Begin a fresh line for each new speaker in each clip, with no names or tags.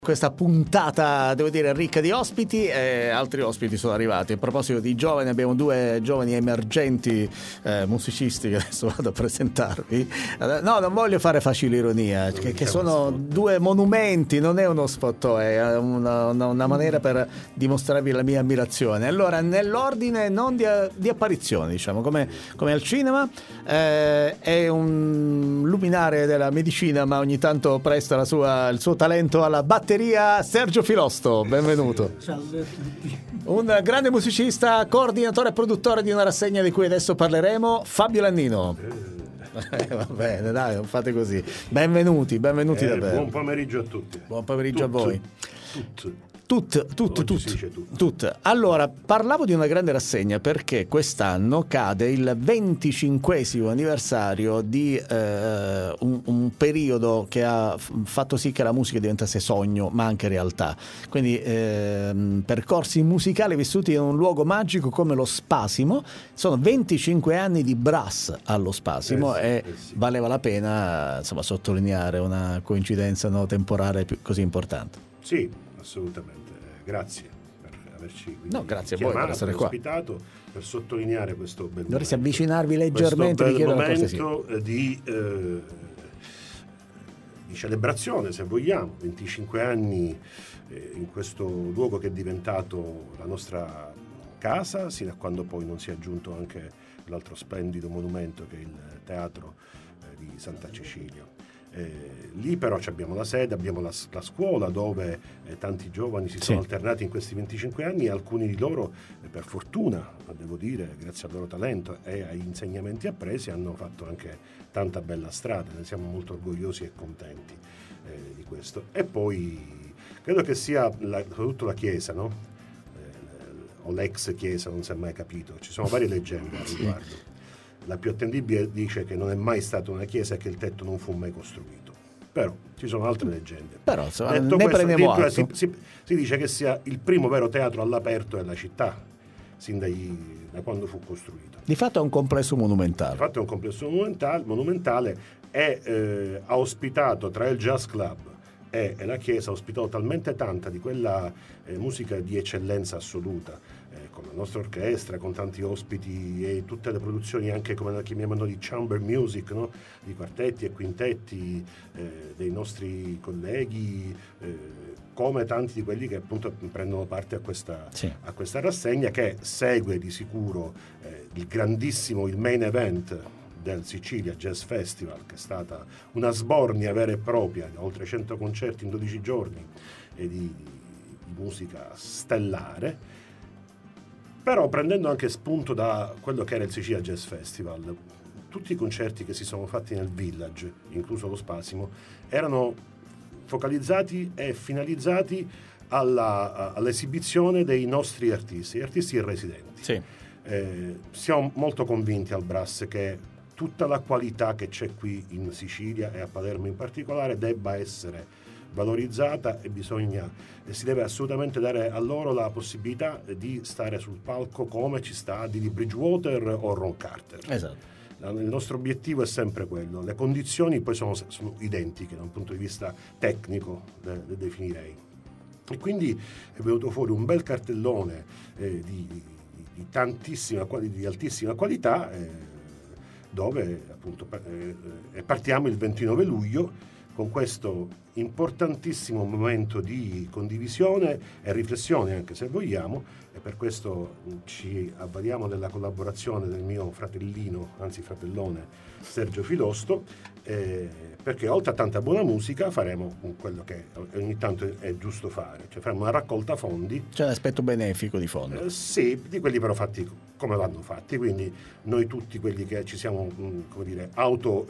Questa puntata, devo dire, ricca di ospiti e altri ospiti sono arrivati. A proposito di giovani, abbiamo due giovani emergenti musicisti che adesso vado a presentarvi. No, non voglio fare facile ironia, che sono due monumenti, non è uno spot, è una maniera per dimostrarvi la mia ammirazione. Allora, nell'ordine non di apparizione, diciamo, come al cinema, è un luminare della medicina, ma ogni tanto presta il suo talento alla batteria. Sergio Filosto, benvenuto.
Salve a tutti.
Un grande musicista, coordinatore e produttore di una rassegna di cui adesso parleremo, Fabio Lannino. Va bene, dai, non fate così. Benvenuti davvero.
Buon pomeriggio a tutti.
Buon pomeriggio a voi.
Tutti.
Allora, parlavo di una grande rassegna perché quest'anno cade il 25esimo anniversario di un periodo che ha fatto sì che la musica diventasse sogno, ma anche realtà. Quindi percorsi musicali vissuti in un luogo magico come lo Spasimo. Sono 25 anni di brass allo Spasimo e valeva la pena, insomma, sottolineare una coincidenza temporale così importante.
Sì, assolutamente. Grazie per averci
grazie a voi per essere qua,
ospitato, per sottolineare questo bel
dovreste avvicinarvi leggermente,
questo bel momento di celebrazione, se vogliamo. 25 anni in questo luogo che è diventato la nostra casa, sino a quando poi non si è aggiunto anche l'altro splendido monumento che è il teatro di Santa Cecilia. Lì però abbiamo la sede, abbiamo la scuola dove tanti giovani si sono alternati in questi 25 anni, e alcuni di loro, per fortuna, devo dire, grazie al loro talento e agli insegnamenti appresi, hanno fatto anche tanta bella strada. Ne siamo molto orgogliosi e contenti di questo. E poi credo che sia soprattutto la chiesa, no? O l'ex chiesa, non si è mai capito, ci sono varie leggende al riguardo. La più attendibile dice che non è mai stata una chiesa e che il tetto non fu mai costruito. Però ci sono altre leggende.
Però insomma, ne prendiamo atto.
Si dice che sia il primo vero teatro all'aperto della città, sin da quando fu costruito.
Di fatto è un complesso monumentale.
Di fatto è un complesso monumentale e ha ospitato, tra il jazz club e la chiesa, ha ospitato talmente tanta di quella musica di eccellenza assoluta, con la nostra orchestra, con tanti ospiti e tutte le produzioni, anche come la chiamiamo di chamber music, no? Di quartetti e quintetti dei nostri colleghi, come tanti di quelli che appunto prendono parte a questa rassegna, che segue di sicuro il main event del Sicilia Jazz Festival, che è stata una sbornia vera e propria, oltre 100 concerti in 12 giorni e di musica stellare. Però prendendo anche spunto da quello che era il Sicilia Jazz Festival, tutti i concerti che si sono fatti nel Village, incluso lo Spasimo, erano focalizzati e finalizzati all'esibizione dei nostri artisti residenti.
Sì.
Siamo molto convinti al Brass che tutta la qualità che c'è qui in Sicilia e a Palermo in particolare debba essere valorizzata e si deve assolutamente dare a loro la possibilità di stare sul palco come ci sta Didi Bridgewater o Ron Carter.
Esatto.
Il nostro obiettivo è sempre quello. Le condizioni poi sono identiche da un punto di vista tecnico, le definirei. E quindi è venuto fuori un bel cartellone di altissima qualità, dove appunto partiamo il 29 luglio con questo importantissimo momento di condivisione e riflessione, anche se vogliamo, e per questo ci avvaliamo della collaborazione del mio fratellone Sergio Filosto, perché oltre a tanta buona musica faremo quello che ogni tanto è giusto fare, cioè faremo una raccolta fondi.
C'è un aspetto benefico di fondo.
Sì, di quelli però fatti come vanno fatti, quindi noi tutti quelli che ci siamo auto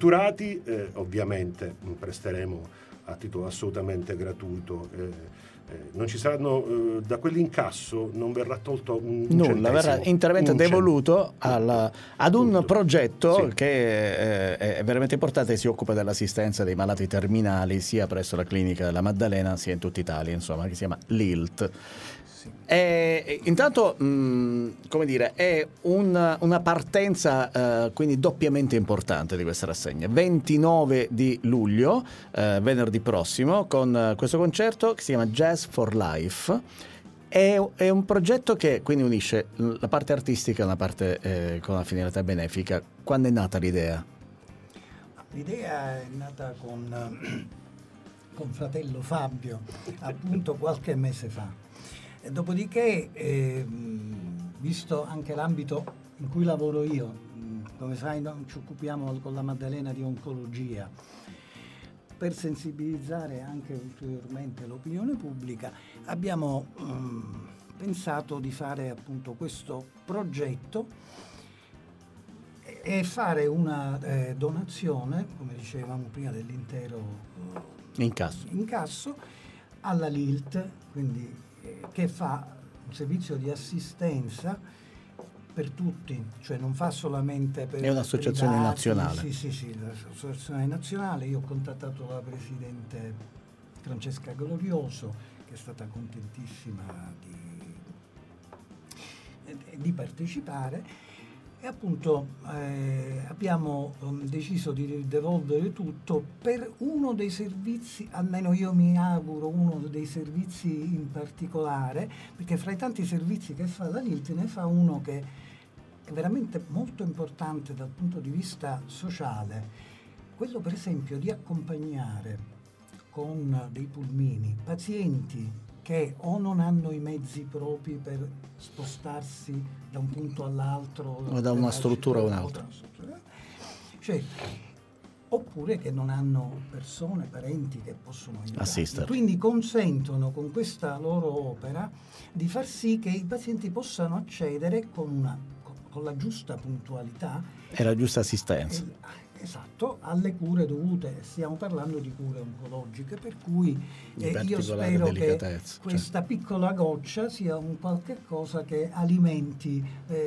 scritturati, ovviamente presteremo a titolo assolutamente gratuito non ci saranno da quell'incasso non verrà tolto un
nulla,
centesimo,
verrà interamente devoluto ad un
Punto.
progetto
Sì.
che è veramente importante, si occupa dell'assistenza dei malati terminali sia presso la clinica della Maddalena sia in tutta Italia, insomma, che si chiama l'ILT. Intanto, come dire, è una partenza quindi doppiamente importante di questa rassegna. 29 di luglio, venerdì prossimo, con questo concerto che si chiama Jazz for Life. È un progetto che quindi unisce la parte artistica e una parte con la finalità benefica. Quando è nata l'idea?
L'idea è nata con fratello Fabio, appunto qualche mese fa. E dopodiché, visto anche l'ambito in cui lavoro io, come sai, noi ci occupiamo con la Maddalena di oncologia, per sensibilizzare anche ulteriormente l'opinione pubblica, abbiamo pensato di fare appunto questo progetto e fare una donazione, come dicevamo prima, dell'intero incasso alla LILT, quindi che fa un servizio di assistenza per tutti, cioè non fa solamente per...
È un'associazione nazionale.
Sì, l'associazione nazionale. Io ho contattato la presidente Francesca Glorioso, che è stata contentissima di partecipare, e appunto abbiamo deciso di devolvere tutto per uno dei servizi, almeno io mi auguro uno dei servizi in particolare, perché fra i tanti servizi che fa la LILT ne fa uno che è veramente molto importante dal punto di vista sociale, quello per esempio di accompagnare con dei pulmini pazienti che o non hanno i mezzi propri per spostarsi da un punto all'altro
o da una struttura a un'altra,
cioè, oppure che non hanno persone, parenti che possono
assisterli.
Quindi consentono con questa loro opera di far sì che i pazienti possano accedere con la giusta puntualità
e la giusta assistenza.
Esatto, alle cure dovute. Stiamo parlando di cure oncologiche, per cui io spero che questa piccola goccia sia un qualche cosa che alimenti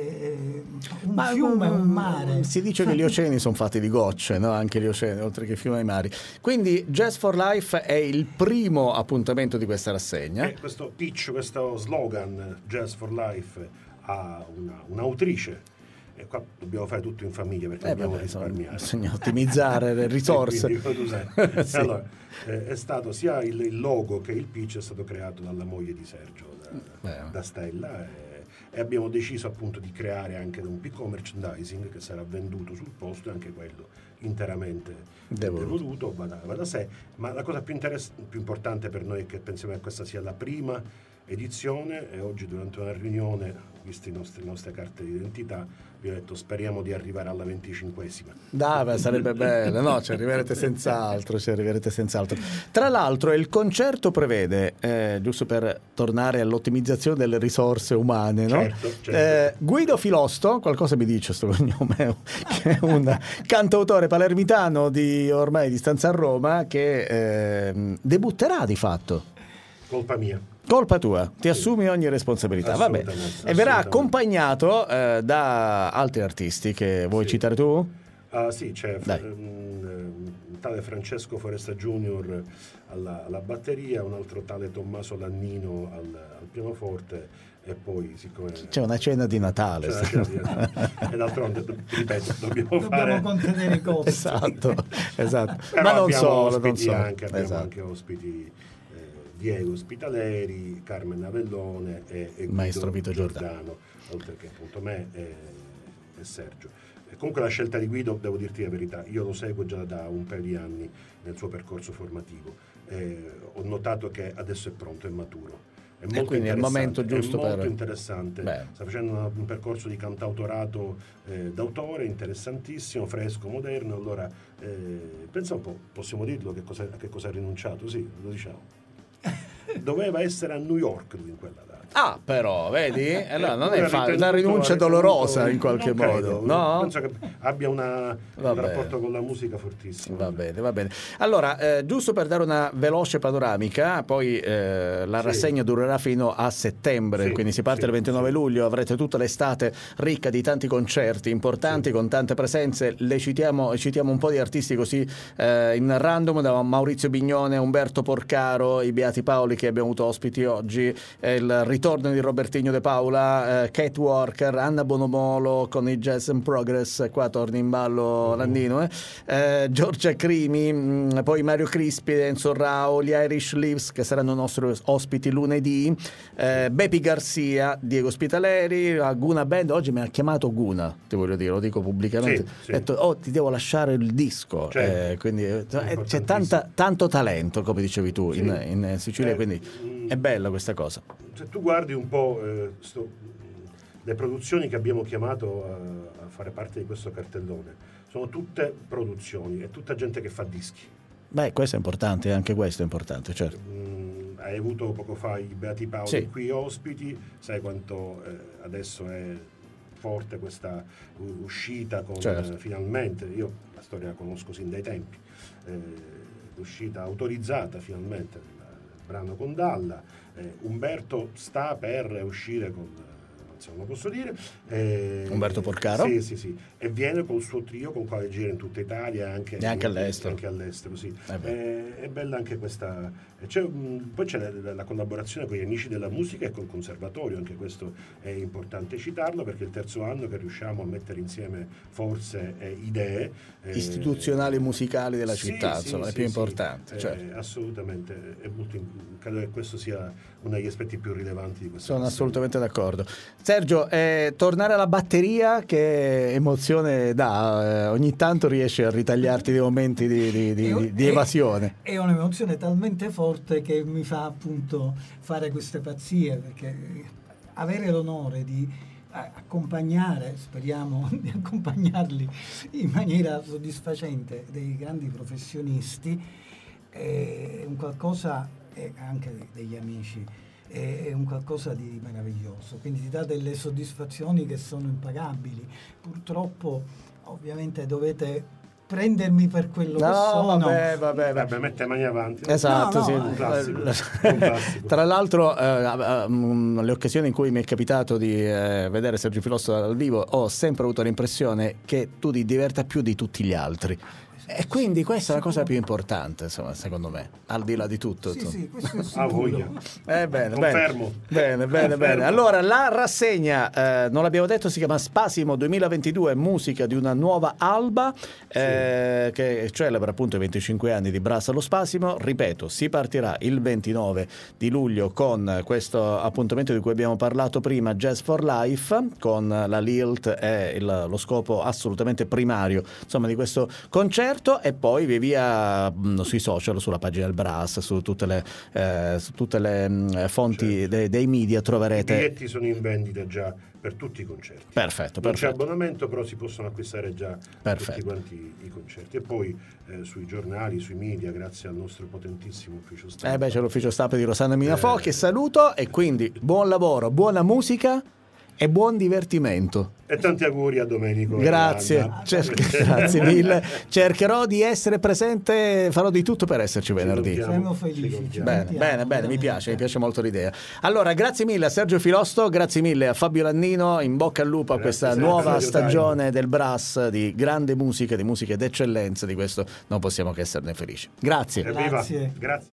un fiume, un mare.
Si dice che gli oceani sono fatti di gocce, no? Anche gli oceani, oltre che fiumi e mari. Quindi Jazz for Life è il primo appuntamento di questa rassegna.
Questo pitch, questo slogan Jazz for Life ha un'autrice. E qua dobbiamo fare tutto in famiglia perché dobbiamo risparmiare.
Bisogna ottimizzare le risorse.
Sì. Allora, è stato sia il logo che il pitch è stato creato dalla moglie di Sergio, da Stella, e abbiamo deciso appunto di creare anche un piccolo merchandising che sarà venduto sul posto, e anche quello interamente devoluto, va da sé. Ma la cosa più importante per noi è che pensiamo che questa sia la prima edizione, e oggi durante una riunione, viste le nostre carte di identità, vi ho detto speriamo di arrivare alla 25esima.
Dai, sarebbe bello, no? Ci arriverete senz'altro. Tra l'altro il concerto prevede, giusto per tornare all'ottimizzazione delle risorse umane, no?
Certo.
Guido Filosto, qualcosa mi dice sto cognome, che è un cantautore palermitano ormai di stanza a Roma, che debutterà di fatto. Colpa tua, ti assumi ogni responsabilità. Vabbè. E verrà accompagnato da altri artisti che vuoi citare tu?
Sì, c'è tale Francesco Foresta Junior alla batteria, un altro tale Tommaso Lannino al pianoforte, e poi siccome
c'è una cena di Natale,
e d'altronde ripeto dobbiamo
contenere i costi.
esatto.
Però
ma non
abbiamo
solo,
anche ospiti Diego Spitaleri, Carmen Avellone e
Maestro Vito Giordano,
oltre che appunto me e Sergio. Comunque la scelta di Guido, devo dirti la verità, io lo seguo già da un paio di anni nel suo percorso formativo, ho notato che adesso è pronto, è maturo.
E quindi è il momento giusto
è molto interessante. Sta facendo un percorso di cantautorato d'autore interessantissimo, fresco, moderno. Allora pensa un po', possiamo dirlo a che cosa ha rinunciato? Sì, lo diciamo. Doveva essere a New York lui in quella data.
Ah, però, vedi? Allora non è
Eppure
una rinuncia dolorosa in qualche
non credo,
modo, no?
Penso che abbia un
Vabbè.
rapporto con la musica fortissimo.
Va bene, va bene. Allora, giusto per dare una veloce panoramica, poi la rassegna durerà fino a settembre,
Sì,
quindi si parte il 29 luglio, avrete tutta l'estate ricca di tanti concerti importanti, con tante presenze. Le citiamo un po' di artisti così in random, da Maurizio Bignone, Umberto Porcaro, i Beati Paoli che abbiamo avuto ospiti oggi, il ritorno di Robertinho De Paula, Kate Walker, Anna Bonomolo con i Jazz in Progress, qua torni in ballo Landino, Giorgia Crimi, poi Mario Crispi, Enzo Rao, gli Irish Leaves che saranno nostri ospiti lunedì, Bepi Garcia, Diego Spitaleri, la Guna Band. Oggi mi ha chiamato Guna, ti voglio dire, lo dico pubblicamente,
Sì.
ha detto ti devo lasciare il disco,
Certo.
quindi c'è tanto talento, come dicevi tu,
Sì.
in Sicilia, quindi è bella questa cosa.
Se tu guardi un po' le produzioni che abbiamo chiamato a fare parte di questo cartellone, sono tutte produzioni, è tutta gente che fa dischi.
Beh, questo è importante, anche questo è importante, certo.
Hai avuto poco fa i Beati Paoli
Sì.
qui ospiti, sai quanto adesso è forte questa uscita con
Certo.
finalmente, io la storia la conosco sin dai tempi, l'uscita autorizzata finalmente del brano con Dalla. Umberto sta per uscire con, se non lo posso dire,
Umberto Porcaro?
sì, e viene col suo trio con quale gira in tutta Italia e anche all'estero, sì. È bella anche questa. Poi c'è la collaborazione con gli Amici della Musica e col Conservatorio, anche questo è importante citarlo, perché è il terzo anno che riusciamo a mettere insieme forze e idee
istituzionali e musicali della città,
sì,
insomma, è più importante. Certo.
Assolutamente, credo che questo sia uno degli aspetti più rilevanti di questo.
Sono assolutamente d'accordo. Sergio, tornare alla batteria, che emozione dà? Ogni tanto riesci a ritagliarti dei momenti di evasione.
È un'emozione talmente forte che mi fa appunto fare queste pazzie, perché avere l'onore di accompagnare, speriamo di accompagnarli in maniera soddisfacente, dei grandi professionisti, è un qualcosa, anche degli amici, è un qualcosa di meraviglioso, quindi ti dà delle soddisfazioni che sono impagabili. Purtroppo ovviamente dovete prendermi per quello che sono.
Vabbè, mette le mani avanti.
Esatto,
No,
sì.
Un classico.
Tra l'altro, le occasioni in cui mi è capitato di vedere Sergio Filosso dal vivo, ho sempre avuto l'impressione che tu ti diverta più di tutti gli altri. E quindi questa è la cosa più importante, insomma, secondo me, al di là di tutto.
Sì, questo è
Ah, voglia.
sicuro.
Confermo.
Bene. Allora, la rassegna, non l'abbiamo detto, si chiama Spasimo 2022, musica di una nuova alba, che celebra appunto i 25 anni di Brass allo Spasimo. Ripeto, si partirà il 29 di luglio con questo appuntamento di cui abbiamo parlato prima, Jazz for Life, con la Lilt e lo scopo assolutamente primario, insomma, di questo concerto. E poi via sui social, sulla pagina del Brass, su tutte le fonti dei media troverete.
I biglietti sono in vendita già per tutti i concerti.
Perfetto.
Non c'è abbonamento, però si possono acquistare già tutti quanti i concerti. E poi sui giornali, sui media, grazie al nostro potentissimo ufficio stampa.
C'è l'ufficio stampa di Rosanna Minafò, che saluto, e quindi buon lavoro, buona musica e buon divertimento.
E tanti auguri a Domenico.
Grazie, grazie mille. Cercherò di essere presente, farò di tutto per esserci venerdì.
Siamo felici.
Bene, mi piace molto l'idea. Allora, grazie mille a Sergio Filosto, grazie mille a Fabio Lannino, in bocca al lupo a questa nuova stagione del Brass, di grande musica, di musica d'eccellenza, di questo non possiamo che esserne felici. Grazie.
Evviva. Grazie.